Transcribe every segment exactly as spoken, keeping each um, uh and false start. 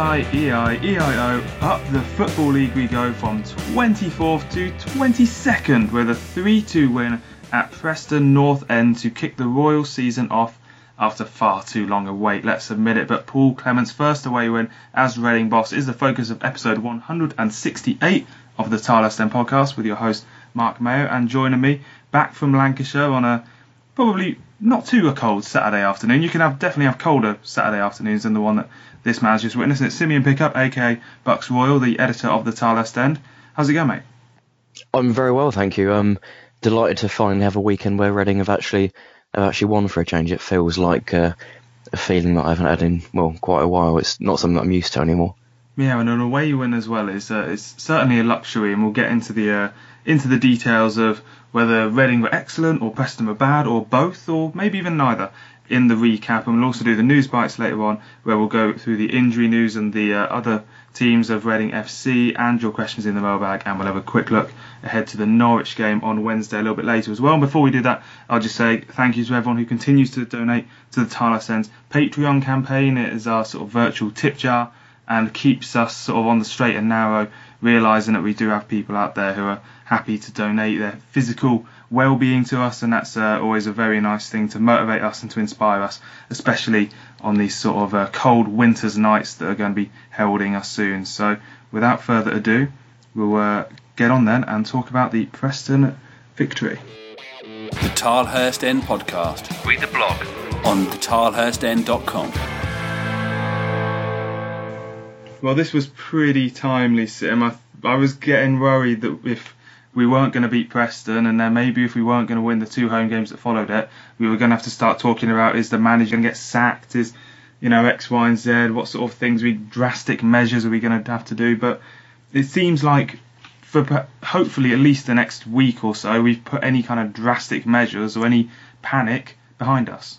I E I E I O, up the Football League we go from twenty-fourth to twenty-second with a three two win at Preston North End to kick the Royal season off after far too long a wait, let's admit it. But Paul Clement's first away win as Reading boss is the focus of episode one hundred sixty-eight of the Tilehurst End podcast with your host Mark Mayo, and joining me back from Lancashire on a probably not too a cold Saturday afternoon. You can have definitely have colder Saturday afternoons than the one that this man's just witnessed. It's Simeon Pickup, aka Bucks Royal, the editor of the Tilehurst End. How's it going, mate? I'm very well, thank you. I'm delighted to finally have a weekend where Reading have actually have actually won for a change. It feels like uh, a feeling that I haven't had in, well, quite a while. It's not something that I'm used to anymore. Yeah, and an away win as well is uh, is certainly a luxury, and we'll get into the uh, into the details of whether Reading were excellent or Preston were bad or both or maybe even neither in the recap. And we'll also do the news bites later on where we'll go through the injury news and the uh, other teams of Reading F C and your questions in the mailbag, and we'll have a quick look ahead to the Norwich game on Wednesday a little bit later as well. And before we do that, I'll just say thank you to everyone who continues to donate to the Tilehurst End's Patreon campaign. It is our sort of virtual tip jar and keeps us sort of on the straight and narrow, realising that we do have people out there who are happy to donate their physical well-being to us, and that's uh, always a very nice thing to motivate us and to inspire us, especially on these sort of uh, cold winter's nights that are going to be heralding us soon. So without further ado, we'll uh, get on then and talk about the Preston victory. The Tilehurst End podcast. Read the blog on the tilehurst end dot com. Well, this was pretty timely, Sim. I, I was getting worried that if we weren't going to beat Preston, and then maybe if we weren't going to win the two home games that followed it, we were going to have to start talking about, is the manager going to get sacked? Is, you know, X, Y, and Z? What sort of things, we drastic measures are we going to have to do? But it seems like for hopefully at least the next week or so, we've put any kind of drastic measures or any panic behind us.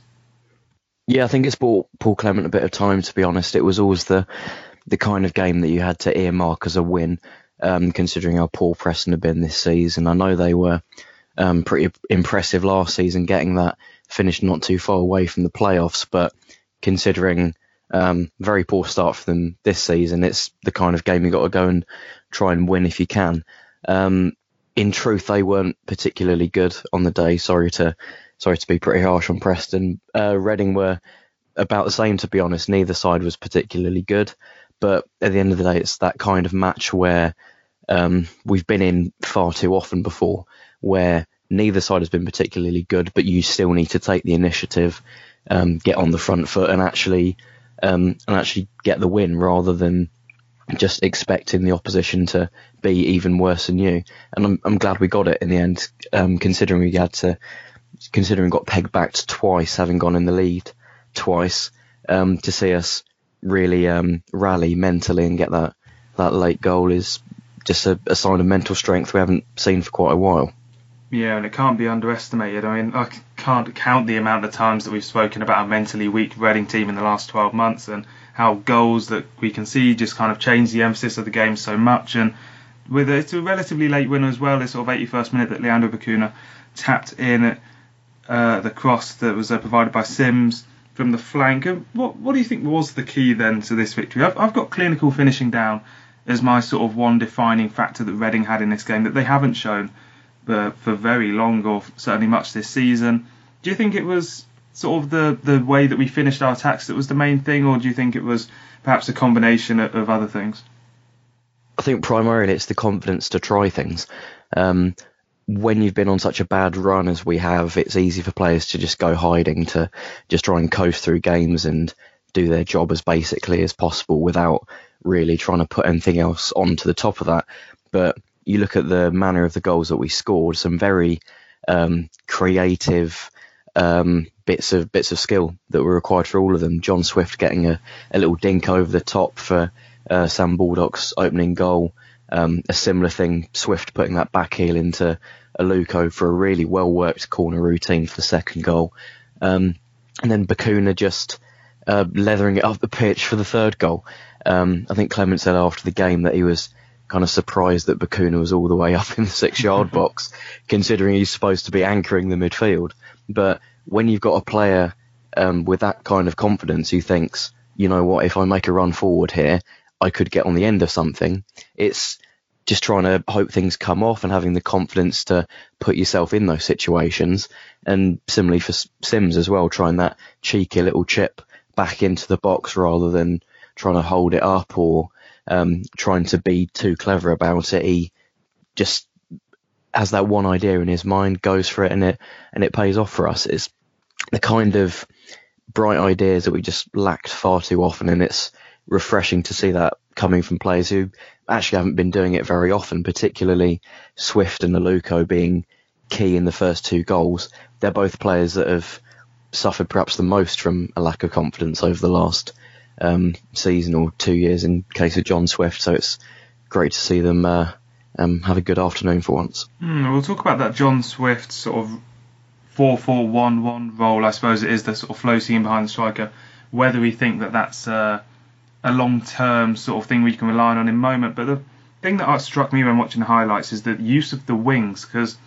Yeah, I think it's bought Paul Clement a bit of time, to be honest. It was always the the kind of game that you had to earmark as a win, um, considering how poor Preston have been this season. I know they were um, pretty impressive last season, getting that finished not too far away from the playoffs, but considering um, very poor start for them this season, it's the kind of game you got to go and try and win if you can. Um, in truth, they weren't particularly good on the day. Sorry to sorry to be pretty harsh on Preston. Uh, Reading were about the same, to be honest. Neither side was particularly good. But at the end of the day, it's that kind of match where um, we've been in far too often before, where neither side has been particularly good, but you still need to take the initiative, um, get on the front foot, and actually um, and actually get the win, rather than just expecting the opposition to be even worse than you. And I'm, I'm glad we got it in the end, um, considering we had to, considering we got pegged back twice, having gone in the lead twice, um, to see us really um, rally mentally and get that, that late goal is just a, a sign of mental strength we haven't seen for quite a while. Yeah, and it can't be underestimated. I mean, I can't count the amount of times that we've spoken about a mentally weak Reading team in the last twelve months, and how goals that we can see just kind of change the emphasis of the game so much. And with a, it's a relatively late winner as well, this sort of eighty-first minute that Leandro Bacuna tapped in uh, the cross that was uh, provided by Sims from the flank. What what do you think was the key then to this victory? I've, I've got clinical finishing down as my sort of one defining factor that Reading had in this game that they haven't shown uh, for very long, or certainly much this season. Do you think it was sort of the, the way that we finished our attacks that was the main thing, or do you think it was perhaps a combination of, of other things? I think primarily it's the confidence to try things. Um, when you've been on such a bad run as we have, it's easy for players to just go hiding, to just try and coast through games and do their job as basically as possible without really trying to put anything else onto the top of that. But you look at the manner of the goals that we scored, some very um, creative um, bits of bits of skill that were required for all of them. John Swift getting a, a little dink over the top for uh, Sam Baldock's opening goal. Um, a similar thing, Swift putting that back heel into Aluko for a really well-worked corner routine for the second goal. Um, and then Bacuna just uh, leathering it up the pitch for the third goal. Um, I think Clement said after the game that he was kind of surprised that Bacuna was all the way up in the six-yard box, considering he's supposed to be anchoring the midfield. But when you've got a player um, with that kind of confidence who thinks, you know what, if I make a run forward here, I could get on the end of something. It's just trying to hope things come off and having the confidence to put yourself in those situations. And similarly for Simms as well, trying that cheeky little chip back into the box rather than trying to hold it up or um, trying to be too clever about it. He just has that one idea in his mind, goes for it, and it and it pays off for us. It's the kind of bright ideas that we just lacked far too often, and it's refreshing to see that coming from players who actually haven't been doing it very often, particularly Swift and Aluko being key in the first two goals. They're both players that have suffered perhaps the most from a lack of confidence over the last um, season or two years in case of John Swift, so it's great to see them uh, um, have a good afternoon for once. Mm, we'll talk about that John Swift sort of four four one one role, I suppose it is, the sort of floating in behind the striker, whether we think that that's uh, a long-term sort of thing we can rely on in a moment. But the thing that struck me when watching the highlights is the use of the wings, because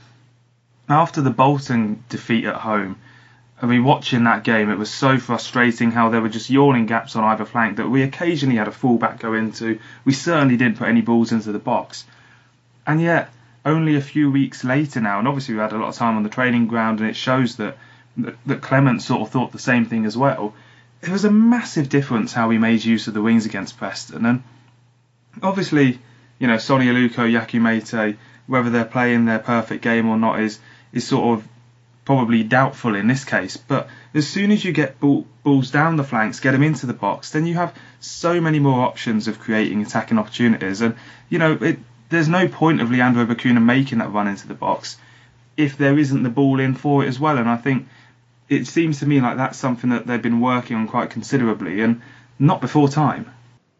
after the Bolton defeat at home, I mean, watching that game, it was so frustrating how there were just yawning gaps on either flank that we occasionally had a fullback go into. We certainly didn't put any balls into the box. And yet, only a few weeks later now, and obviously we had a lot of time on the training ground, and it shows that, that, that Clement sort of thought the same thing as well. It was a massive difference how we made use of the wings against Preston. And obviously, you know, Sonny Aluko, Yaku Mete, whether they're playing their perfect game or not is is sort of probably doubtful in this case. But as soon as you get ball, balls down the flanks, get them into the box, then you have so many more options of creating attacking opportunities. And, you know, it, there's no point of Leandro Bacuna making that run into the box if there isn't the ball in for it as well. And I think it seems to me like that's something that they've been working on quite considerably, and not before time.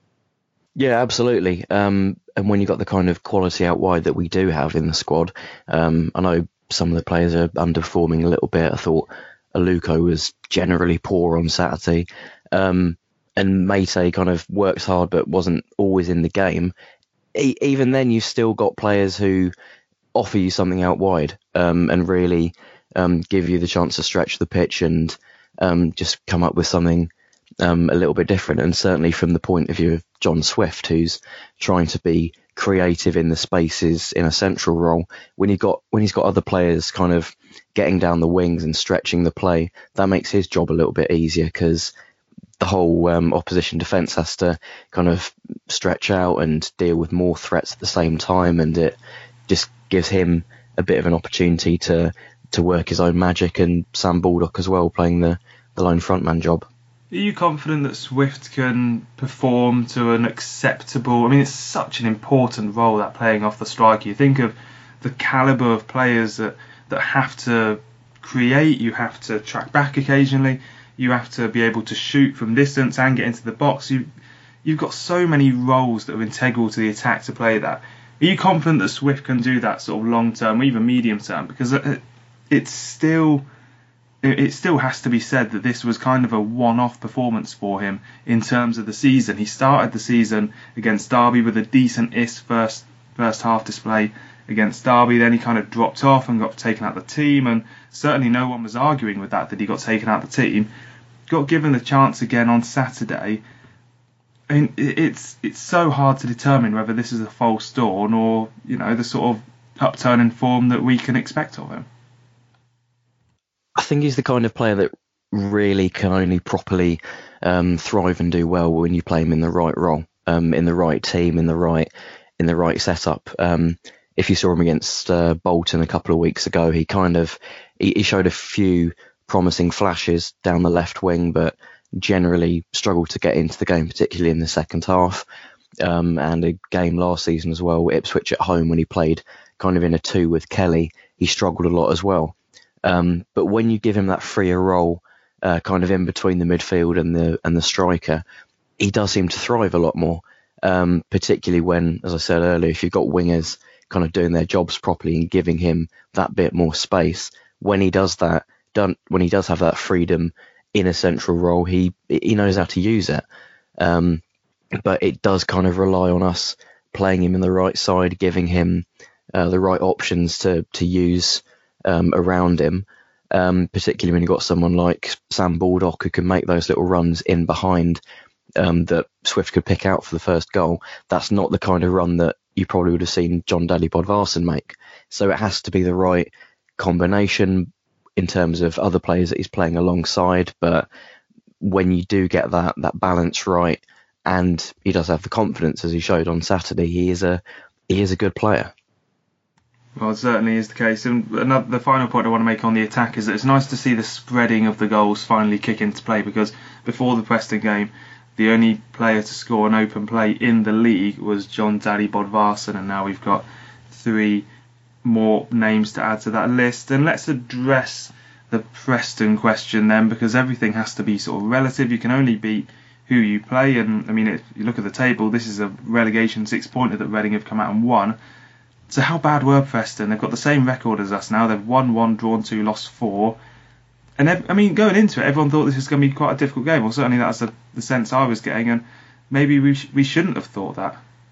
Yeah, absolutely. Um, and when you've got the kind of quality out wide that we do have in the squad, um, I know some of the players are underperforming a little bit. I thought Aluko was generally poor on Saturday. Um, and Mete kind of works hard but wasn't always in the game. E- even then, you've still got players who offer you something out wide um, and really um, give you the chance to stretch the pitch and um, just come up with something um, a little bit different. And certainly from the point of view of John Swift, who's trying to be creative in the spaces in a central role, when you've got when he's got other players kind of getting down the wings and stretching the play, that makes his job a little bit easier, because the whole um, opposition defence has to kind of stretch out and deal with more threats at the same time, and it just gives him a bit of an opportunity to to work his own magic, and Sam Baldock as well playing the, the lone frontman job. Are you confident that Swift can perform to an acceptable... I mean, it's such an important role, that playing off the striker. You think of the calibre of players that, that have to create, you have to track back occasionally, you have to be able to shoot from distance and get into the box. You, you've got so many roles that are integral to the attack to play that. Are you confident that Swift can do that sort of long-term or even medium-term? Because it, it's still... It still has to be said that this was kind of a one-off performance for him in terms of the season. He started the season against Derby with a decent-ish first first half display against Derby. Then he kind of dropped off and got taken out of the team, and certainly no one was arguing with that, that he got taken out of the team. Got given the chance again on Saturday. And it's it's so hard to determine whether this is a false dawn or, you know, the sort of upturn in form that we can expect of him. I think he's the kind of player that really can only properly um, thrive and do well when you play him in the right role, um, in the right team, in the right in the right setup. Um, if you saw him against uh, Bolton a couple of weeks ago, he kind of he, he showed a few promising flashes down the left wing, but generally struggled to get into the game, particularly in the second half. Um, and a game last season as well, Ipswich at home, when he played kind of in a two with Kelly, he struggled a lot as well. Um, but when you give him that freer role, uh, kind of in between the midfield and the and the striker, he does seem to thrive a lot more. Um, particularly when, as I said earlier, if you've got wingers kind of doing their jobs properly and giving him that bit more space, when he does that, done when he does have that freedom in a central role, he he knows how to use it. Um, but it does kind of rely on us playing him in the right side, giving him uh, the right options to to use. Um, around him, um, particularly when you've got someone like Sam Baldock who can make those little runs in behind um, that Swift could pick out for the first goal, that's not the kind of run that you probably would have seen Jon Daly Bodvarsson make. So it has to be the right combination in terms of other players that he's playing alongside. But when you do get that that balance right, and he does have the confidence as he showed on Saturday, he is a he is a good player. Well, it certainly is the case. And another, the final point I want to make on the attack is that it's nice to see the spreading of the goals finally kick into play, because before the Preston game, the only player to score an open play in the league was Jon Daly Bodvarsson, and now we've got three more names to add to that list. And let's address the Preston question then, because everything has to be sort of relative. You can only beat who you play, and I mean, if you look at the table, this is a relegation six-pointer that Reading have come out and won. So how bad were Preston? They've got the same record as us now. They've won one, drawn two, lost four. And I mean, going into it, everyone thought this was going to be quite a difficult game. Well, certainly that's the, the sense I was getting, and maybe we sh- we shouldn't have thought that.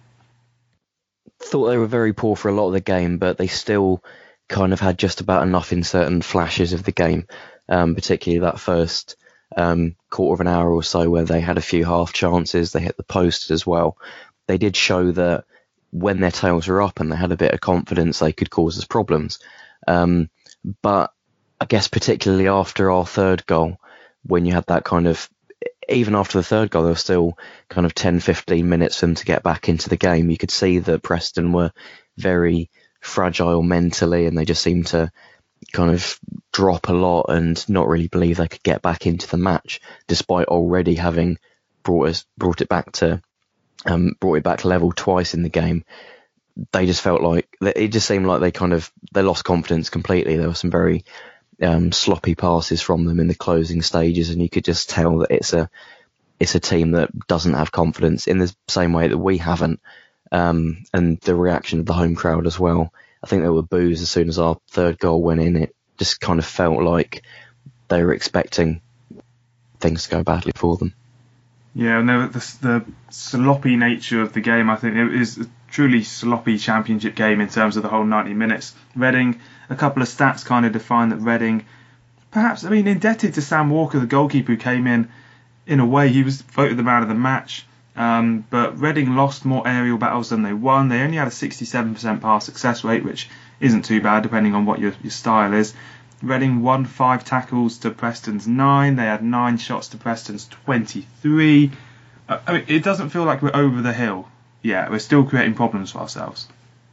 Thought they were very poor for a lot of the game, but they still kind of had just about enough in certain flashes of the game, um, particularly that first um, quarter of an hour or so where they had a few half chances. They hit the post as well. They did show that when their tails were up and they had a bit of confidence, they could cause us problems. Um, but I guess particularly after our third goal, when you had that kind of, even after the third goal, there was still kind of ten, fifteen minutes for them to get back into the game. You could see that Preston were very fragile mentally, and they just seemed to kind of drop a lot and not really believe they could get back into the match, despite already having brought us brought it back to um, brought it back level twice in the game. They just felt like it just seemed like they kind of they lost confidence completely. There were some very um, sloppy passes from them in the closing stages, and you could just tell that it's a it's a team that doesn't have confidence in the same way that we haven't. Um, and the reaction of the home crowd as well. I think there were boos as soon as our third goal went in. It just kind of felt like they were expecting things to go badly for them. Yeah, no, the, the sloppy nature of the game, I think it is a truly sloppy championship game in terms of the whole ninety minutes. Reading, a couple of stats kind of define that Reading, perhaps, I mean, indebted to Sam Walker, the goalkeeper who came in, in a way, he was voted the man of the match. Um, but Reading lost more aerial battles than they won. They only had a sixty-seven percent pass success rate, which isn't too bad depending on what your, your style is. Reading won five tackles to Preston's nine. They had nine shots to Preston's twenty-three. Uh, I mean, it doesn't feel like we're over the hill yet. We're still creating problems for ourselves.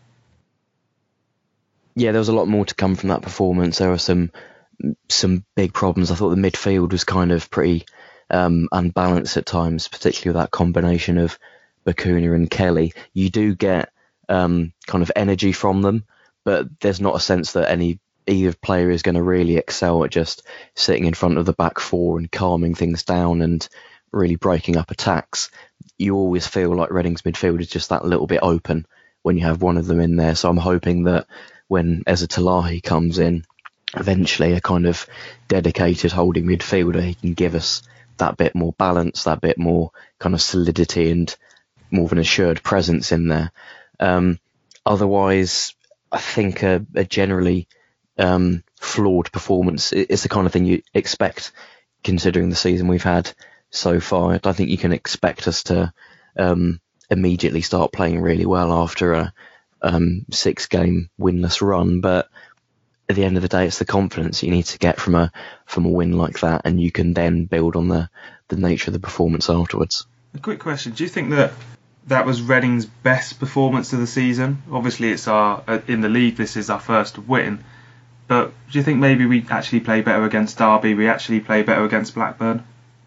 Yeah, there was a lot more to come from that performance. There were some some big problems. I thought the midfield was kind of pretty Um, unbalanced at times, particularly with that combination of Bacuna and Kelly. You do get um, kind of energy from them, but there's not a sense that any either player is going to really excel at just sitting in front of the back four and calming things down and really breaking up attacks. You always feel like Reading's midfield is just that little bit open when you have one of them in there. So I'm hoping that when Eza Talahi comes in, eventually a kind of dedicated holding midfielder, he can give us that bit more balance, that bit more kind of solidity and more of an assured presence in there. Um, otherwise, I think a, a generally um, flawed performance is the kind of thing you expect considering the season we've had so far. I don't think you can expect us to um, immediately start playing really well after a um, six-game winless run, but at the end of the day, it's the confidence you need to get from a from a win like that, and you can then build on the, the nature of the performance afterwards. A quick question: do you think that that was Reading's best performance of the season? Obviously, it's our in the league. This is our first win, but do you think maybe we actually play better against Derby? We actually play better against Blackburn?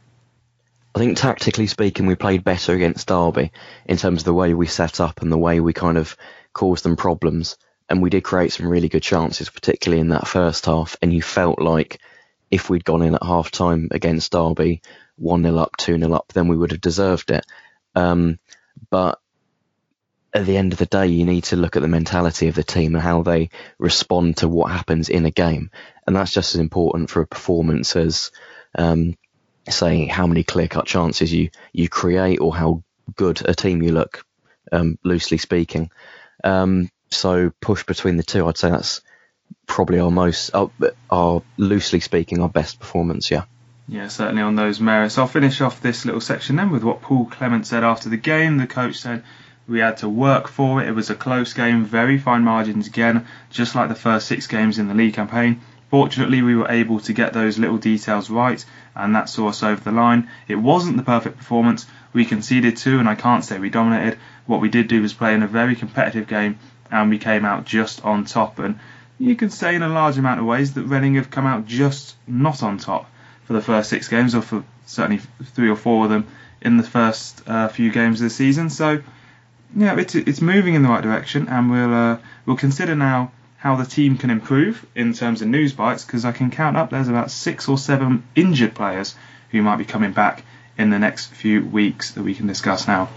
I think tactically speaking, we played better against Derby in terms of the way we set up and the way we kind of caused them problems. And we did create some really good chances, particularly in that first half. And you felt like if we'd gone in at half time against Derby, one nil up, two nil up, then we would have deserved it. Um, but at the end of the day, you need to look at the mentality of the team and how they respond to what happens in a game. And that's just as important for a performance as um, saying how many clear-cut chances you, you create or how good a team you look, um, loosely speaking. Um, So push between the two, I'd say that's probably our most, our, our loosely speaking, our best performance, yeah. Yeah, certainly on those merits. I'll finish off this little section then with what Paul Clement said after the game. The coach said we had to work for it. It was a close game, very fine margins again, just like the first six games in the league campaign. Fortunately, we were able to get those little details right, and that saw us over the line. It wasn't the perfect performance. We conceded two, and I can't say we dominated. What we did do was play in a very competitive game, and we came out just on top. And you could say in a large amount of ways that Reading have come out just not on top for the first six games, or for certainly three or four of them in the first uh, few games of the season. So, yeah, it's it's moving in the right direction, and we'll uh, we'll consider now how the team can improve in terms of news bites, because I can count up there's about six or seven injured players who might be coming back in the next few weeks that we can discuss now.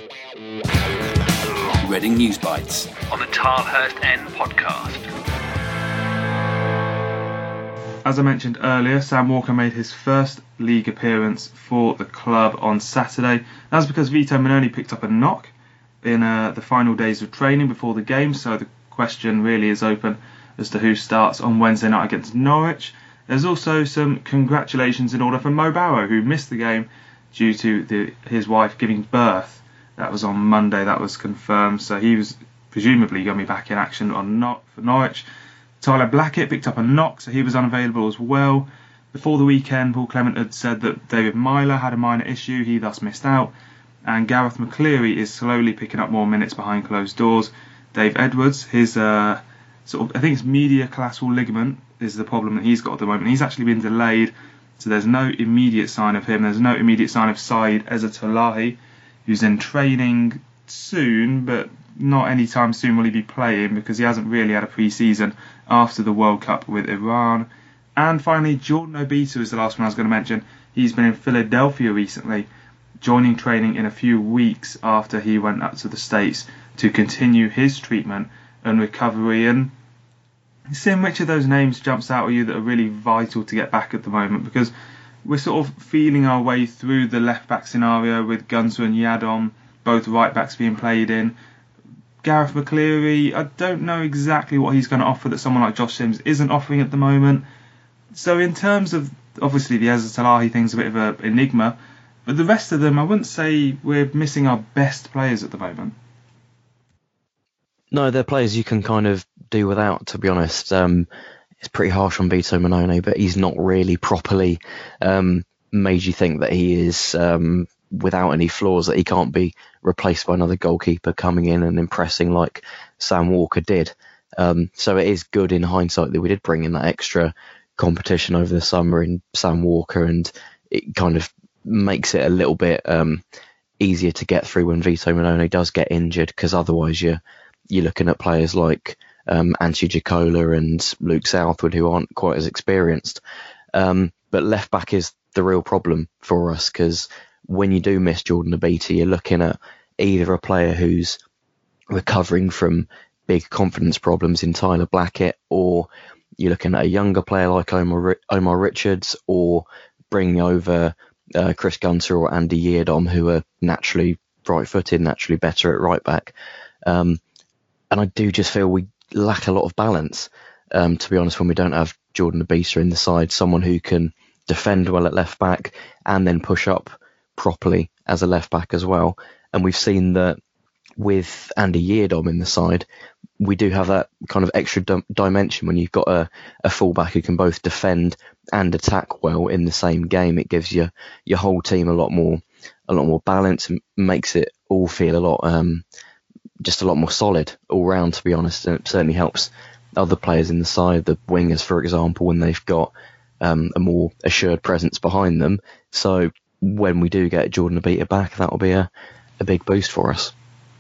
Reading News Bites on the Tilehurst End podcast. As I mentioned earlier, Sam Walker made his first league appearance for the club on Saturday. That's because Vito Mannone picked up a knock in uh, the final days of training before the game, so the question really is open as to who starts on Wednesday night against Norwich. There's also some congratulations in order for Mo Barrow, who missed the game due to the, his wife giving birth. That was on Monday, that was confirmed, so he was presumably going to be back in action on not for Norwich. Tyler Blackett picked up a knock, so he was unavailable as well. Before the weekend, Paul Clement had said that David Myler had a minor issue, he thus missed out, and Gareth McCleary is slowly picking up more minutes behind closed doors. Dave Edwards, his uh, sort of, I think it's medial collateral ligament is the problem that he's got at the moment. He's actually been delayed, so there's no immediate sign of him. There's no immediate sign of Saeed Ezzatullahi, who's in training soon, but not anytime soon will he be playing, because he hasn't really had a pre-season after the World Cup with Iran. And finally, Jordan Obita is the last one I was going to mention. He's been in Philadelphia recently, joining training in a few weeks after he went up to the States to continue his treatment and recovery. And seeing which of those names jumps out at you that are really vital to get back at the moment, because we're sort of feeling our way through the left-back scenario with Gunter and Yadom, both right-backs being played in. Gareth McCleary, I don't know exactly what he's going to offer that someone like Josh Sims isn't offering at the moment. So in terms of, obviously the Ezzatullahi thing's a bit of an enigma, but the rest of them, I wouldn't say we're missing our best players at the moment. No, they're players you can kind of do without, to be honest. Um, it's pretty harsh on Vito Mannone, but he's not really properly um, made you think that he is um, without any flaws, that he can't be replaced by another goalkeeper coming in and impressing like Sam Walker did. Um, so it is good in hindsight that we did bring in that extra competition over the summer in Sam Walker, and it kind of makes it a little bit um, easier to get through when Vito Mannone does get injured, because otherwise you're, you're looking at players like um, Antti Jakola and Luke Southwood, who aren't quite as experienced. Um, but left back is the real problem for us, because when you do miss Jordan Obita, you're looking at either a player who's recovering from big confidence problems in Tyler Blackett, or you're looking at a younger player like Omar, Omar Richards, or bringing over uh, Chris Gunter or Andy Yiadom, who are naturally right-footed, naturally better at right-back. Um, and I do just feel we lack a lot of balance, um, to be honest, when we don't have Jordan Obita in the side, someone who can defend well at left-back and then push up properly as a left-back as well. And we've seen that with Andy Yiadom in the side, we do have that kind of extra d- dimension when you've got a, a fullback who can both defend and attack well in the same game. It gives you your whole team a lot more, a lot more balance, and makes it all feel a lot, um, just a lot more solid all round, to be honest. And it certainly helps other players in the side, the wingers, for example, when they've got um, a more assured presence behind them. So when we do get Jordan Obita back, that will be a, a big boost for us.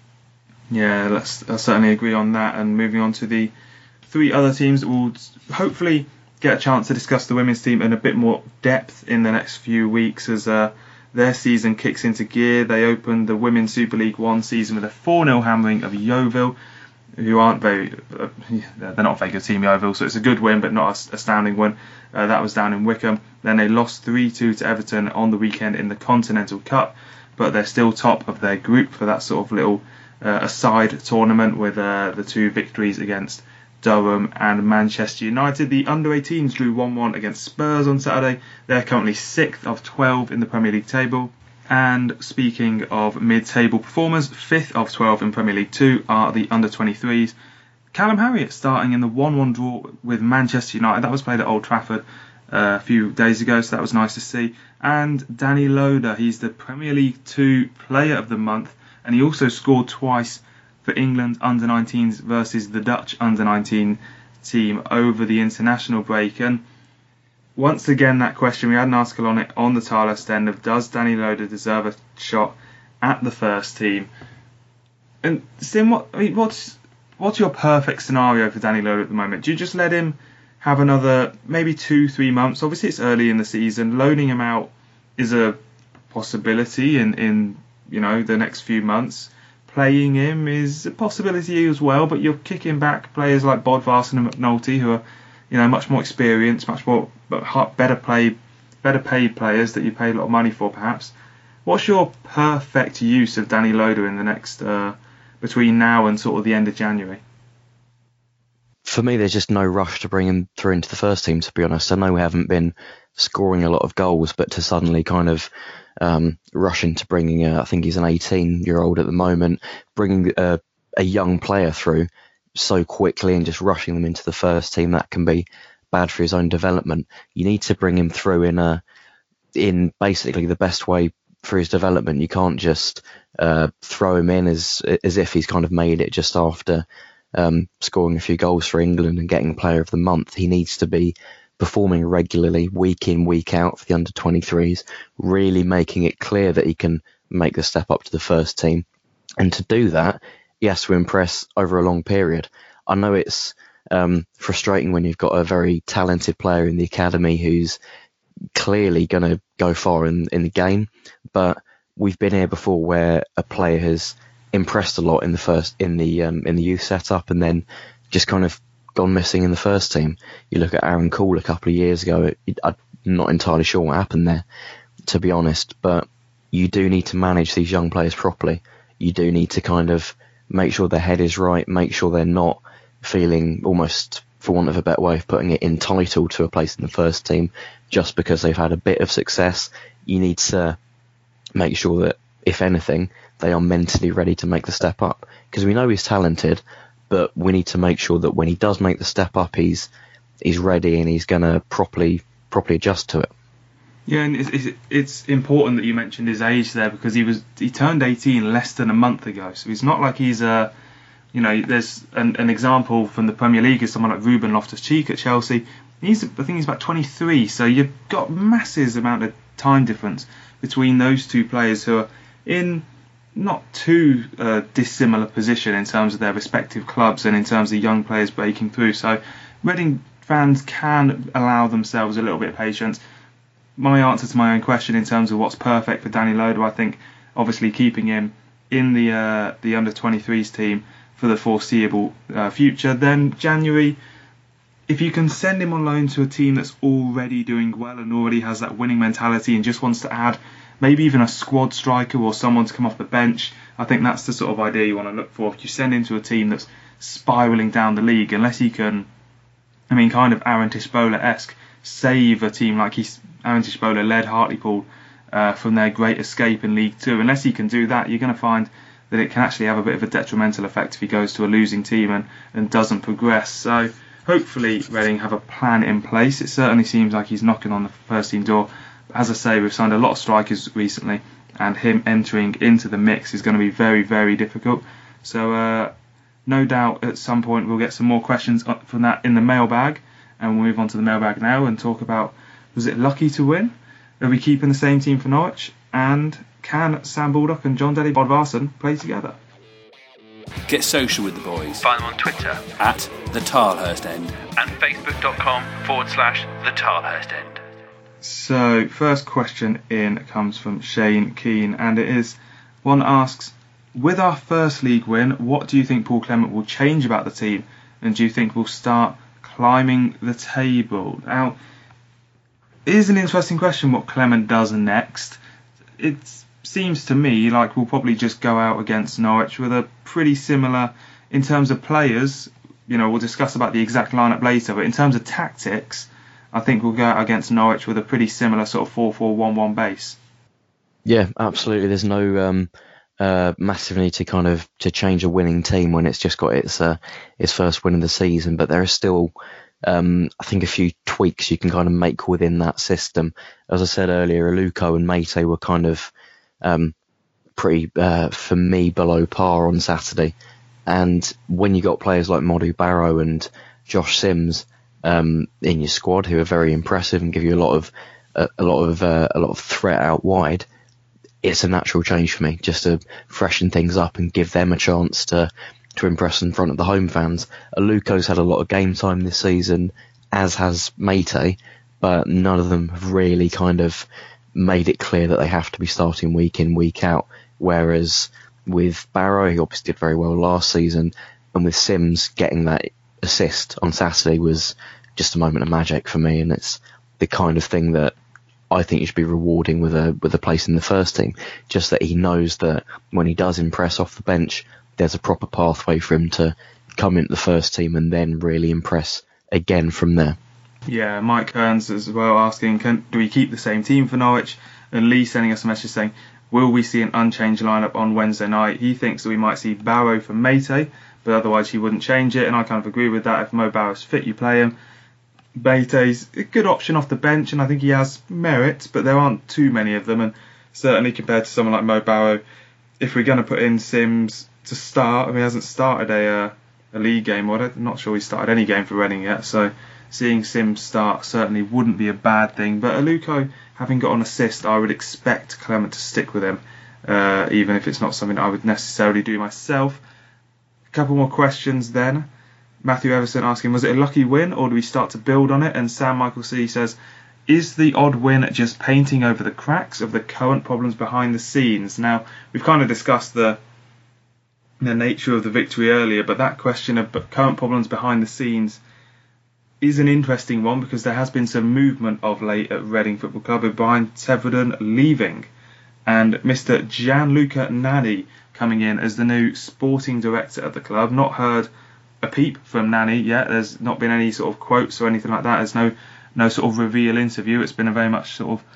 Yeah, let's I certainly agree on that. And moving on to the three other teams, we'll hopefully get a chance to discuss the women's team in a bit more depth in the next few weeks as uh, their season kicks into gear. They opened the Women's Super League One season with a four nil hammering of Yeovil, who aren't very, uh, they're not a very good team, Yeovil, so it's a good win, but not a astounding win. Uh, that was down in Wickham. Then they lost three two to Everton on the weekend in the Continental Cup, but they're still top of their group for that sort of little uh, aside tournament with uh, the two victories against Durham and Manchester United. The under eighteens drew one one against Spurs on Saturday. They're currently sixth of twelve in the Premier League table. And speaking of mid-table performers, fifth of twelve in Premier League two are the under twenty-threes. Callum Harriott starting in the one one draw with Manchester United. That was played at Old Trafford uh, a few days ago, so that was nice to see. And Danny Loader, he's the Premier League two Player of the Month, and he also scored twice for England under nineteens versus the Dutch under nineteen team over the international break. And once again, that question, we had an article on it on the Tilehurst End of does Danny Loader deserve a shot at the first team? And Sim, what, I mean, what's what's your perfect scenario for Danny Loader at the moment? Do you just let him have another maybe two, three months? Obviously, it's early in the season. Loaning him out is a possibility in, in you know the next few months. Playing him is a possibility as well, but you're kicking back players like Bodvarsson and McNulty, who are you know much more experienced, much more better play, better paid players that you pay a lot of money for, perhaps. What's your perfect use of Danny Loader in the next uh, between now and sort of the end of January? For me, there's just no rush to bring him through into the first team, to be honest. I know we haven't been scoring a lot of goals, but to suddenly kind of um, rush into bringing, a, I think he's an eighteen-year-old at the moment, bringing a, a young player through so quickly and just rushing them into the first team, that can be bad for his own development. You need to bring him through in a in basically the best way for his development. You can't just uh, throw him in as as if he's kind of made it just after um, scoring a few goals for England and getting Player of the Month. He needs to be performing regularly, week in, week out for the under twenty-threes, really making it clear that he can make the step up to the first team. And to do that, he has to impress over a long period. I know it's um, frustrating when you've got a very talented player in the academy who's clearly going to go far in, in the game, but we've been here before where a player has impressed a lot in the first in the um, in the youth setup and then just kind of gone missing in the first team. You look at Aaron Cole a couple of years ago, it, it, I'm not entirely sure what happened there, to be honest, but you do need to manage these young players properly. You do need to kind of make sure their head is right, make sure they're not feeling almost, for want of a better way of putting it, entitled to a place in the first team just because they've had a bit of success. You need to make sure that, if anything, they are mentally ready to make the step up. Because we know he's talented, but we need to make sure that when he does make the step up, he's he's ready and he's going to properly properly adjust to it. Yeah, and it's, it's, it's important that you mentioned his age there, because he was he turned eighteen less than a month ago, so it's not like he's a, you know, there's an, an example from the Premier League is someone like Ruben Loftus-Cheek at Chelsea. He's I think he's about twenty-three, so you've got massive amount of time difference between those two players who are in not too uh, dissimilar position in terms of their respective clubs and in terms of young players breaking through. So Reading fans can allow themselves a little bit of patience. My answer to my own question in terms of what's perfect for Danny Loader, I think obviously keeping him in the uh, the under twenty-threes team for the foreseeable uh, future. Then January, if you can send him on loan to a team that's already doing well and already has that winning mentality and just wants to add maybe even a squad striker or someone to come off the bench, I think that's the sort of idea you want to look for. If you send him to a team that's spiralling down the league, unless he can, I mean, kind of Aaron Tishbola-esque, save a team like he's Aaron Tishbola led Hartlepool uh, from their great escape in League Two. Unless he can do that, you're going to find that it can actually have a bit of a detrimental effect if he goes to a losing team and, and doesn't progress. So hopefully Reading have a plan in place. It certainly seems like he's knocking on the first team door. As I say, we've signed a lot of strikers recently, and him entering into the mix is going to be very, very difficult. So uh, no doubt at some point we'll get some more questions from that in the mailbag, and we'll move on to the mailbag now and talk about, was it lucky to win? Are we keeping the same team for Norwich? And can Sam Baldock and Jon Daly Bodvarsson play together? Get social with the boys. Find them on Twitter at the Tilehurst End and facebook.com forward slash the Tilehurst End. So, first question in comes from Shane Keane, and it is, one asks, with our first league win, what do you think Paul Clement will change about the team, and do you think we'll start climbing the table? Now, it is an interesting question what Clement does next. It seems to me like we'll probably just go out against Norwich with a pretty similar, in terms of players, you know, we'll discuss about the exact lineup later, but in terms of tactics, I think we'll go out against Norwich with a pretty similar sort of four four one one base. Yeah, absolutely. There's no um, uh, massive need to kind of to change a winning team when it's just got its uh, its first win of the season, but there are still, um, I think, a few tweaks you can kind of make within that system. As I said earlier, Aluko and Mate were kind of um, pretty, uh, for me, below par on Saturday. And when you got players like Modu Barrow and Josh Sims um, in your squad, who are very impressive and give you a lot of a, a lot of uh, a lot of threat out wide, it's a natural change for me just to freshen things up and give them a chance to to impress in front of the home fans. Aluko's had a lot of game time this season, as has Mate, but none of them have really kind of made it clear that they have to be starting week in, week out. Whereas with Barrow, he obviously did very well last season, and with Sims getting that assist on Saturday was just a moment of magic for me, and it's the kind of thing that I think you should be rewarding with a with a place in the first team. Just that he knows that when he does impress off the bench, there's a proper pathway for him to come into the first team and then really impress again from there. Yeah, Mike Kearns as well asking, can, do we keep the same team for Norwich? And Lee sending us a message saying, will we see an unchanged lineup on Wednesday night? He thinks that we might see Barrow for Mate, but otherwise he wouldn't change it, and I kind of agree with that. If Mo Barrow's fit, you play him. Mate's a good option off the bench, and I think he has merit, but there aren't too many of them, and certainly compared to someone like Mo Barrow, if we're going to put in Sims to start, I mean, he hasn't started a uh, a league game, or I'm not sure he started any game for Reading yet, so seeing Sims start certainly wouldn't be a bad thing. But Aluko, having got an assist, I would expect Clement to stick with him, uh, even if it's not something I would necessarily do myself. A couple more questions then. Matthew Everson asking, was it a lucky win, or do we start to build on it? And Sam Michael C says, is the odd win just painting over the cracks of the current problems behind the scenes? Now, we've kind of discussed the the nature of the victory earlier, but that question of current problems behind the scenes is an interesting one, because there has been some movement of late at Reading Football Club with Brian Teverden leaving and Mister Gianluca Nani coming in as the new sporting director at the club. Not heard a peep from Nani yet. There's not been any sort of quotes or anything like that. There's no no sort of reveal interview. It's been a very much sort of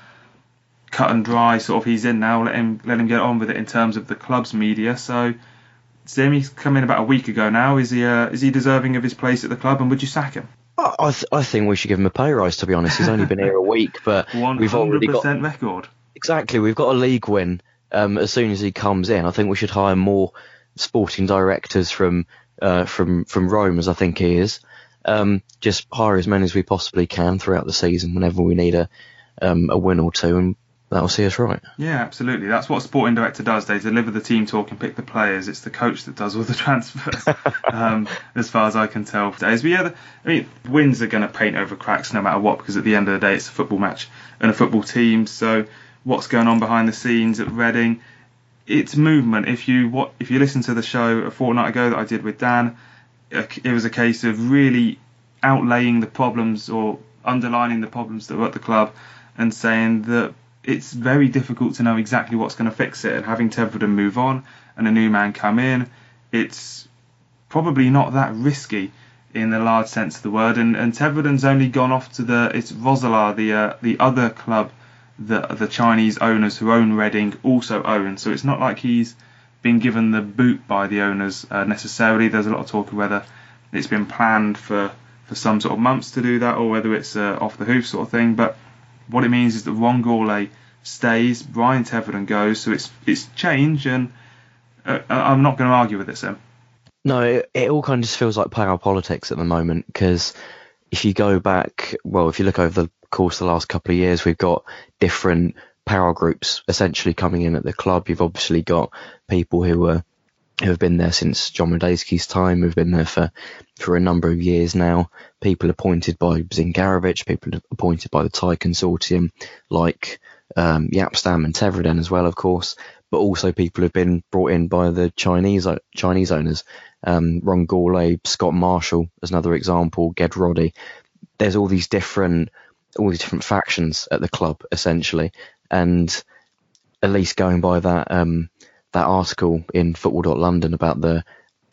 cut and dry sort of, he's in now, let him let him get on with it in terms of the club's media. So Sim, he's come in about a week ago now. Is he uh, is he deserving of his place at the club, and would you sack him? I th- I think we should give him a pay rise, to be honest. He's only been here a week, but we've already got one hundred percent record. Exactly, we've got a league win. Um, as soon as he comes in, I think we should hire more sporting directors from uh, from from Rome, as I think he is. Um, just hire as many as we possibly can throughout the season whenever we need a um, a win or two, and that'll see us right. Yeah, absolutely. That's what a sporting director does. They deliver the team talk and pick the players. It's the coach that does all the transfers, um, as far as I can tell. But yeah, the, I mean, wins are going to paint over cracks no matter what, because at the end of the day, it's a football match and a football team. So what's going on behind the scenes at Reading? It's movement. If you what if you listen to the show a fortnight ago that I did with Dan, it was a case of really outlaying the problems or underlining the problems that were at the club and saying that it's very difficult to know exactly what's going to fix it, and having Teverden move on and a new man come in, it's probably not that risky in the large sense of the word. And, and Teverden's only gone off to the it's Roeselare, the uh, the other club that the Chinese owners who own Reading also own. So it's not like he's been given the boot by the owners uh, necessarily. There's a lot of talk of whether it's been planned for, for some sort of months to do that, or whether it's uh, off the hoof sort of thing. But what it means is that Ron Gourlay stays, Brian Teverden goes, so it's it's change, and uh, I'm not going to argue with it, Sam. No, it, it all kind of just feels like power politics at the moment, because if you go back, well, if you look over the course of the last couple of years, we've got different power groups essentially coming in at the club. You've obviously got people who are who have been there since John Radeski's time, who've been there for, for a number of years now. People appointed by Zingarovic, people appointed by the Thai consortium, like um, Yapstam and Teverden as well, of course, but also people who've been brought in by the Chinese Chinese owners. Um, Ron Gourlay, Scott Marshall, as another example, Ged Roddy. There's all these different all these different factions at the club, essentially, and at least going by that um, that article in Football dot London about the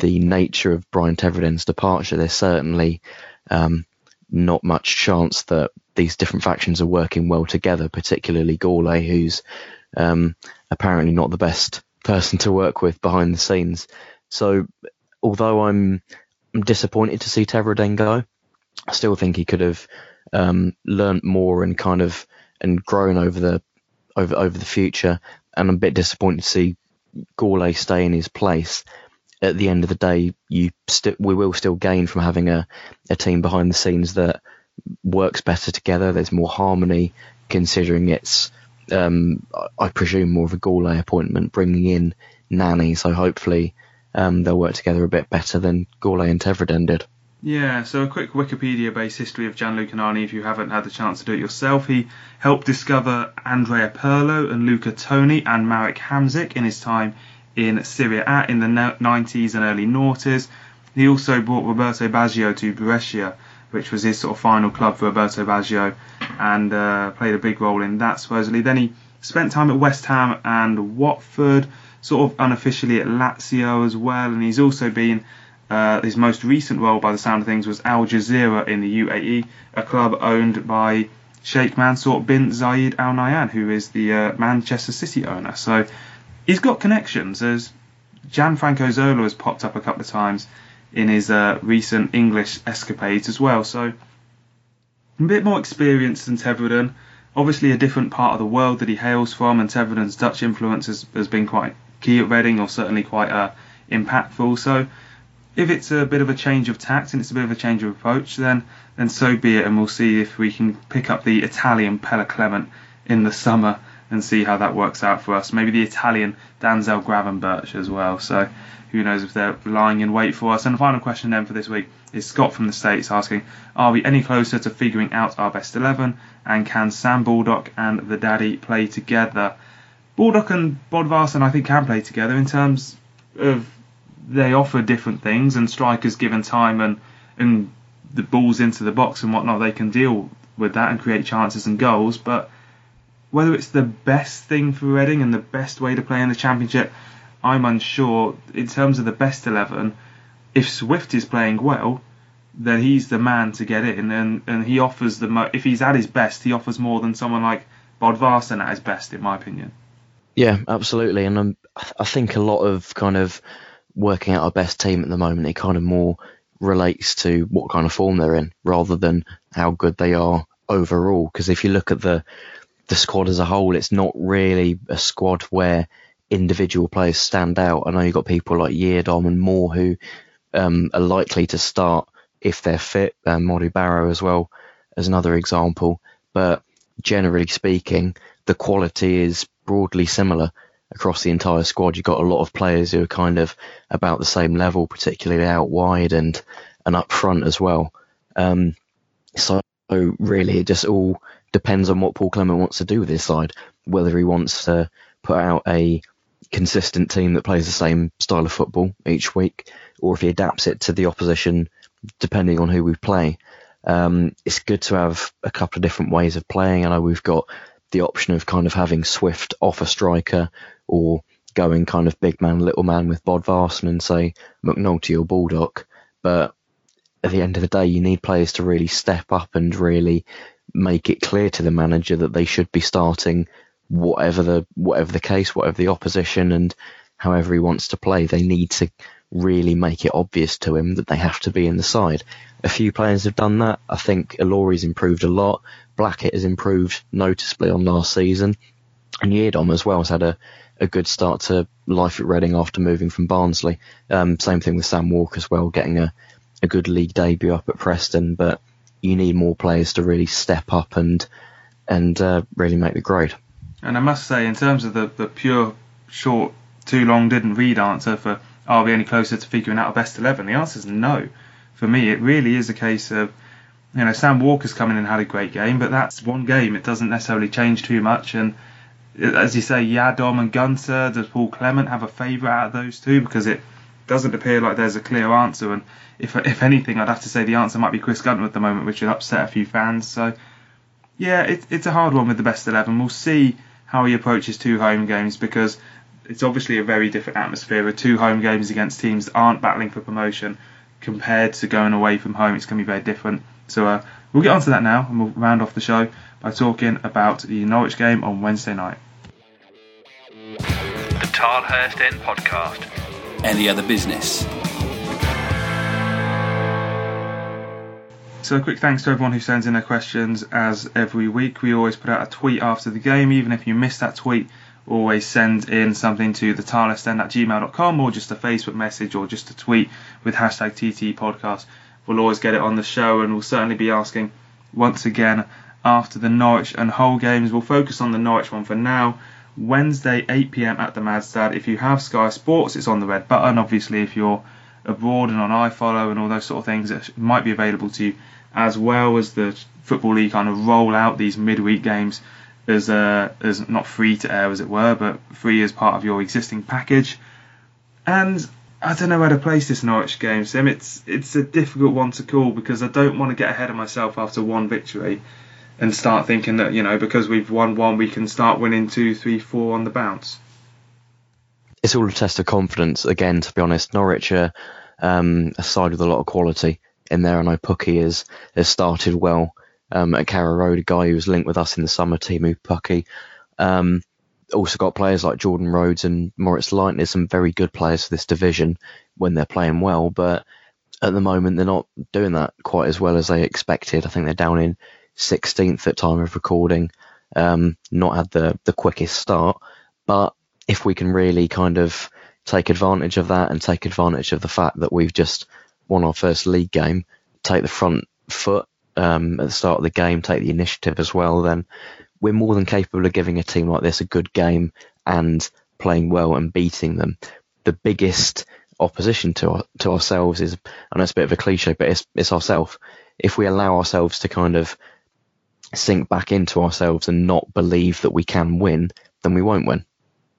the nature of Brian Teveren's departure, there's certainly um, not much chance that these different factions are working well together, particularly Gourlay, who's um, apparently not the best person to work with behind the scenes. So although I'm, I'm disappointed to see Teveren go, I still think he could have um, learnt more and kind of and grown over the over over the future. And I'm a bit disappointed to see Gourlay stay in his place. At the end of the day, you st- we will still gain from having a, a team behind the scenes that works better together. There's more harmony, considering it's, um, I presume, more of a Gourlay appointment, bringing in Nani. So hopefully um, they'll work together a bit better than Gourlay and Teveren did. Yeah, so a quick Wikipedia-based history of Gianluca Nani, if you haven't had the chance to do it yourself. He helped discover Andrea Pirlo and Luca Toni and Marek Hamsik in his time in Serie A in the nineties and early noughties. He also brought Roberto Baggio to Brescia, which was his sort of final club for Roberto Baggio, and uh, played a big role in that, supposedly. Then he spent time at West Ham and Watford, sort of unofficially at Lazio as well, and he's also been... Uh, his most recent role, by the sound of things, was Al Jazeera in the U A E, a club owned by Sheikh Mansour bin Zayed Al Nahyan, who is the uh, Manchester City owner. So he's got connections, as Gianfranco Zola has popped up a couple of times in his uh, recent English escapades as well. So a bit more experienced than Teveren. Obviously a different part of the world that he hails from, and Teveren's Dutch influence has, has been quite key at Reading, or certainly quite uh, impactful. So if it's a bit of a change of tact and it's a bit of a change of approach, then then so be it, and we'll see if we can pick up the Italian Pella Clement in the summer and see how that works out for us. Maybe the Italian Danzel Gravenberch as well. So who knows if they're lying in wait for us. And the final question then for this week is Scott from the States asking, are we any closer to figuring out our best eleven, and can Sam Baldock and the Daddy play together? Baldock and Bodvarsson I think can play together in terms of they offer different things, and strikers given time and and the balls into the box and whatnot, they can deal with that and create chances and goals. But whether it's the best thing for Reading and the best way to play in the Championship, I'm unsure. In terms of the best eleven, if Swift is playing well, then he's the man to get in, and, and he offers the mo- if he's at his best, he offers more than someone like Bodvarsson at his best, in my opinion. Yeah, absolutely. And um, I think a lot of kind of working out our best team at the moment, it kind of more relates to what kind of form they're in rather than how good they are overall. Because if you look at the the squad as a whole, it's not really a squad where individual players stand out. I know you've got people like Yeardom and Moore who um, are likely to start if they're fit, um, Mody Barrow as well as another example. But generally speaking, the quality is broadly similar across the entire squad. You've got a lot of players who are kind of about the same level, particularly out wide and and up front as well. Um, so really, it just all depends on what Paul Clement wants to do with his side, whether he wants to put out a consistent team that plays the same style of football each week, or if he adapts it to the opposition depending on who we play. Um, it's good to have a couple of different ways of playing. I know we've got the option of kind of having Swift off a striker, or going kind of big man, little man with Bodvarsson and say McNulty or Baldock. But at the end of the day, you need players to really step up and really make it clear to the manager that they should be starting whatever the whatever the case, whatever the opposition and however he wants to play. They need to really make it obvious to him that they have to be in the side. A few players have done that. I think Ilori's improved a lot. Blackett has improved noticeably on last season. And Yeardom as well has had a, a good start to life at Reading after moving from Barnsley. Um, same thing with Sam Walker as well, getting a, a good league debut up at Preston. But you need more players to really step up and and uh, really make the grade. And I must say, in terms of the, the pure, short, too long didn't read answer for are we any closer to figuring out a best eleven, the answer is no. For me, it really is a case of, you know, Sam Walker's come in and had a great game, but that's one game. It doesn't necessarily change too much. And as you say, Yeardom and Gunter, does Paul Clement have a favourite out of those two? Because it doesn't appear like there's a clear answer. And if if anything, I'd have to say the answer might be Chris Gunter at the moment, which would upset a few fans. So, yeah, it, it's a hard one with the best eleven. We'll see how he approaches two home games, because it's obviously a very different atmosphere with two home games against teams that aren't battling for promotion compared to going away from home. It's going to be very different. So uh, we'll get on to that now, and we'll round off the show by talking about the Norwich game on Wednesday night. The Tilehurst End Podcast. Any other business? So a quick thanks to everyone who sends in their questions. As every week, we always put out a tweet after the game. Even if you missed that tweet, always send in something to the tilehurstend at gmail dot com, or just a Facebook message, or just a tweet with hashtag T T podcast. We'll always get it on the show, and we'll certainly be asking once again after the Norwich and Hull games. We'll focus on the Norwich one for now. Wednesday, eight p.m. at the Madstad. If you have Sky Sports, it's on the red button. Obviously, if you're abroad and on iFollow and all those sort of things, it might be available to you, as well as the Football League kind of roll out these midweek games as uh, as not free to air, as it were, but free as part of your existing package. And I don't know where to place this Norwich game, Sim. It's it's a difficult one to call, because I don't want to get ahead of myself after one victory and start thinking that, you know, because we've won one, we can start winning two, three, four on the bounce. It's all a test of confidence. Again, to be honest, Norwich are um, a side with a lot of quality in there. I know Pukki has, has started well um, at Carrow Road, a guy who was linked with us in the summer, Teemu Pukki. Um, also got players like Jordan Rhodes and Moritz Leitner, some very good players for this division when they're playing well, but at the moment they're not doing that quite as well as they expected. I think they're down in sixteenth at time of recording, um, not had the, the quickest start, but if we can really kind of take advantage of that and take advantage of the fact that we've just won our first league game, take the front foot um, at the start of the game, take the initiative as well, then we're more than capable of giving a team like this a good game and playing well and beating them. The biggest opposition to our, to ourselves is, I know it's a bit of a cliche, but it's, it's ourselves. If we allow ourselves to kind of sink back into ourselves and not believe that we can win, then we won't win.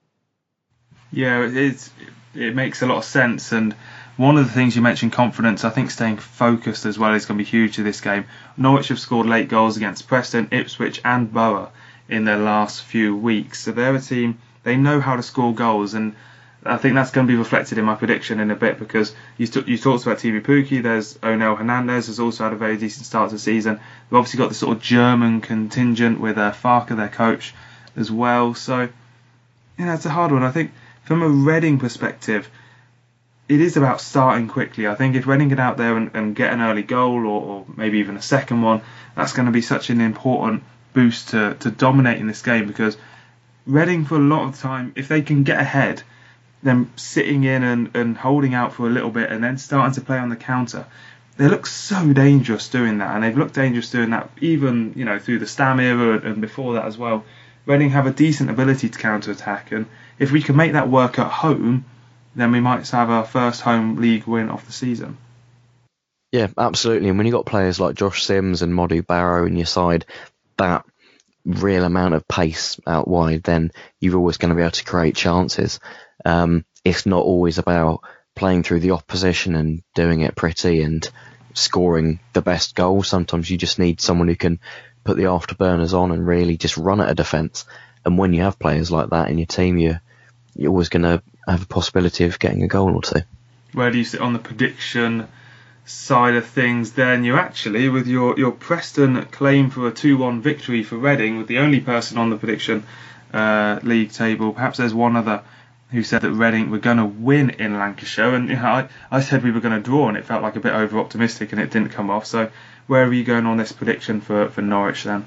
Yeah, it's, it makes a lot of sense. And one of the things you mentioned, confidence, I think staying focused as well is going to be huge to this game. Norwich have scored late goals against Preston, Ipswich and Borough in their last few weeks. So they're a team, they know how to score goals, and I think that's going to be reflected in my prediction in a bit, because you, t- you talked about Teemu Pukki, there's Onel Hernandez, who's also had a very decent start to the season. We've obviously got this sort of German contingent with uh, Farke, their coach, as well. So, you know, it's a hard one. I think from a Reading perspective, it is about starting quickly. I think if Reading get out there and, and get an early goal, or, or maybe even a second one, that's going to be such an important boost to, to dominating this game, because Reading, for a lot of the time, if they can get ahead, then sitting in and, and holding out for a little bit and then starting to play on the counter, they look so dangerous doing that, and they've looked dangerous doing that even, you know, through the Stam era and before that as well. Reading have a decent ability to counter-attack, and if we can make that work at home, then we might have our first home league win of the season. Yeah, absolutely. And when you've got players like Josh Sims and Modu Barrow in your side, that real amount of pace out wide, then you're always going to be able to create chances. Um, it's not always about playing through the opposition and doing it pretty and scoring the best goal. Sometimes you just need someone who can put the afterburners on and really just run at a defence. And when you have players like that in your team, you're, you're always going to have a possibility of getting a goal or two. Where do you sit on the prediction side of things then? You actually, with your, your Preston claim for a two one victory for Reading, with the only person on the prediction uh, league table, perhaps there's one other who said that Reading were going to win in Lancashire, and you know, I, I said we were going to draw, and it felt like a bit over optimistic and it didn't come off. So where are you going on this prediction for, for Norwich then?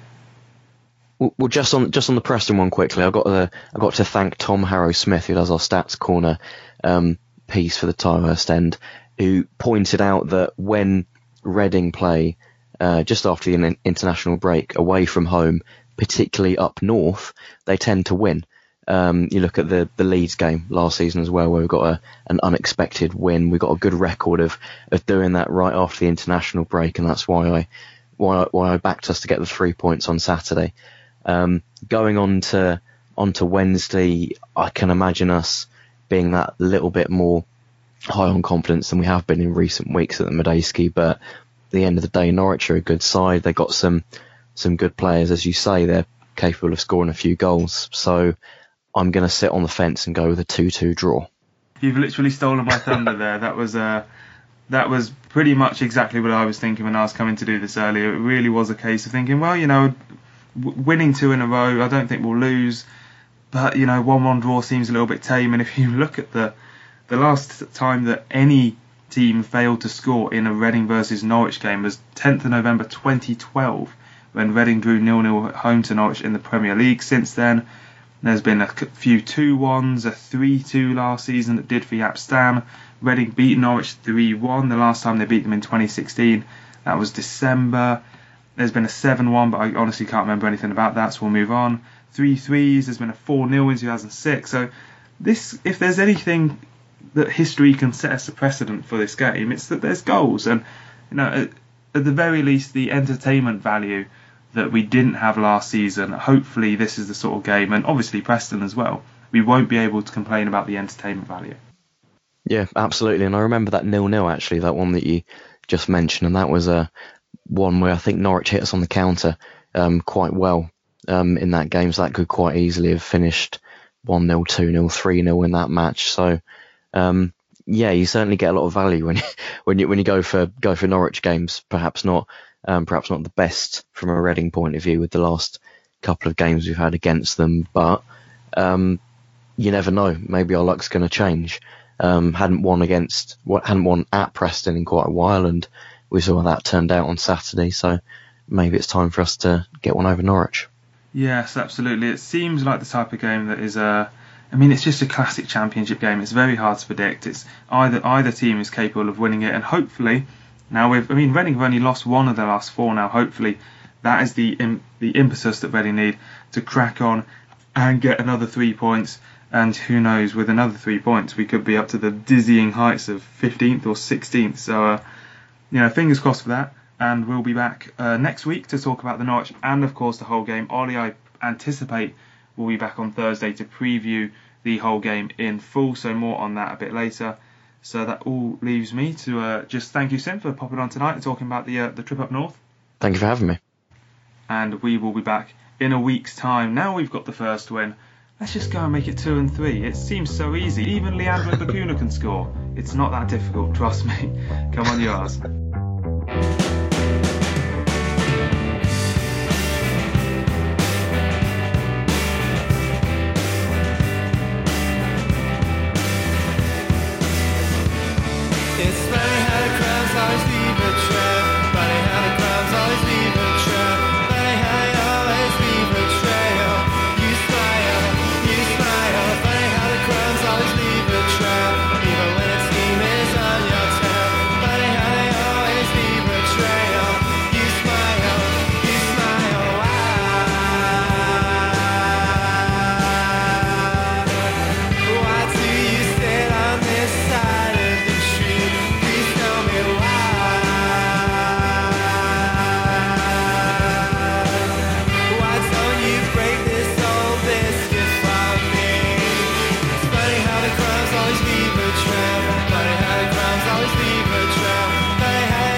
Well, just on just on the Preston one quickly, I got to I got to thank Tom Harrow Smith, who does our Stats Corner um, piece for the Tilehurst End, who pointed out that when Reading play uh, just after the international break away from home, particularly up north, they tend to win. Um, you look at the, the Leeds game last season as well, where we got a, an unexpected win. We got a good record of, of doing that right after the international break, and that's why I why I, why I backed us to get the three points on Saturday. Um, going on to onto Wednesday, I can imagine us being that little bit more high on confidence than we have been in recent weeks at the Medeski. But at the end of the day, Norwich are a good side. They got some some good players, as you say. They're capable of scoring a few goals. So I'm going to sit on the fence and go with a two two draw. You've literally stolen my thunder there. That was uh, that was pretty much exactly what I was thinking when I was coming to do this earlier. It really was a case of thinking, well, you know, w- winning two in a row, I don't think we'll lose. But, you know, one one draw seems a little bit tame. And if you look at the the last time that any team failed to score in a Reading versus Norwich game was tenth of November twenty twelve, when Reading drew nil nil at home to Norwich in the Premier League. Since then, there's been a few two ones, a three two last season that did for Jaap Stam. Reading beat Norwich three one. The last time they beat them in twenty sixteen, that was December. There's been a seven one, but I honestly can't remember anything about that, so we'll move on. three threes, there's been a four nil in two thousand six. So this, if there's anything that history can set as a precedent for this game, it's that there's goals. And, you know, at, at the very least, the entertainment value that we didn't have last season, hopefully this is the sort of game, and obviously Preston as well, we won't be able to complain about the entertainment value. Yeah, absolutely. And I remember that nil nil, actually, that one that you just mentioned, and that was a one where I think Norwich hit us on the counter um, quite well um, in that game, so that could quite easily have finished one nil, two nil, three nil in that match. So um, yeah, you certainly get a lot of value when you, when you when you go for go for Norwich games. Perhaps not um, perhaps not the best from a Reading point of view with the last couple of games we've had against them, but um, you never know. Maybe our luck's going to change. Um, hadn't won against hadn't won at Preston in quite a while, and we saw how that turned out on Saturday. So maybe it's time for us to get one over Norwich. Yes, absolutely. It seems like the type of game that is a. I mean, it's just a classic Championship game. It's very hard to predict. It's either either team is capable of winning it, and hopefully, now we've. I mean, Reading have only lost one of their last four now. Hopefully, that is the im- the impetus that Reading need to crack on and get another three points. And who knows, with another three points, we could be up to the dizzying heights of fifteenth or sixteenth. So, uh, you know, fingers crossed for that. And we'll be back uh, next week to talk about the Norwich and, of course, the whole game. Ollie, I anticipate, will be back on Thursday to preview the whole game in full. So more on that a bit later. So that all leaves me to uh, just thank you, Sim, for popping on tonight and talking about the uh, the trip up north. Thank you for having me. And we will be back in a week's time. Now we've got the first win. Let's just go and make it two and three. It seems so easy. Even Leandro Bacuna can score. It's not that difficult, trust me. Come on, yours.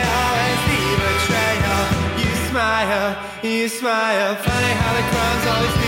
You smile, funny how the crimes always